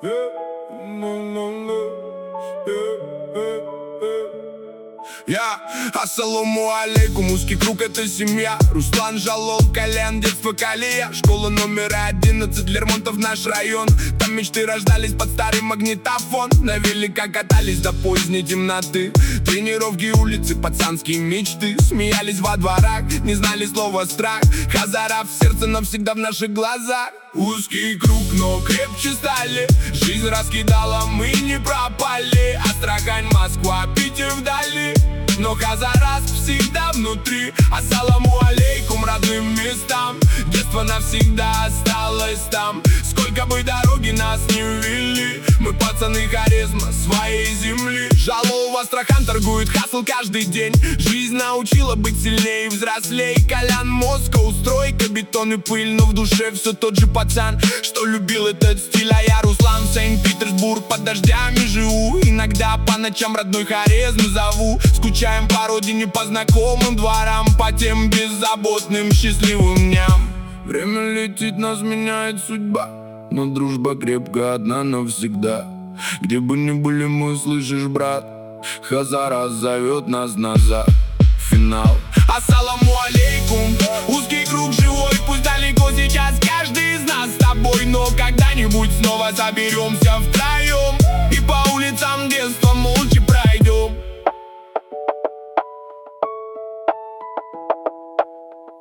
Ассаламу алейкум, узкий круг — это семья. Руслан, Жалол, Колян, детство Калия. Школа номер 11, Лермонтов наш район. Там мечты рождались под старый магнитофон. На велика катались до поздней темноты. Тренировки, улицы, пацанские мечты. Смеялись во дворах, не знали слова страх. Хазара в сердце навсегда в наших глазах. Узкий круг, но крепче стали. Жизнь раскидала, мы не пропали. Астрахань, Москва, Питер вдали, но Хазараск всегда внутри. Ассаламу алейкум родным местам. Детство навсегда осталось там. Сколько бы дороги нас не вели, мы пацаны харизма своей земли. Жалол в Астрахань торгует хасл каждый день. Жизнь научила быть сильнее и взрослей. Колян, Москва, стройка, бетон и пыль, но в душе все тот же пацан, что любил этот стиль. А я Руслан, Санкт-Петербург, под дождями живу. Иногда по ночам родной харизмы зову. Скучаем по родине, по знакомым дворам, по тем беззаботным счастливым дням. Время летит, нас меняет судьба, но дружба крепкая одна навсегда. Где бы ни были мы, слышишь, брат, Хазара зовет нас назад. Финал. Ассаламу алейкум, узкий круг живой. Пусть далеко сейчас каждый из нас с тобой, но когда-нибудь снова соберемся втроем.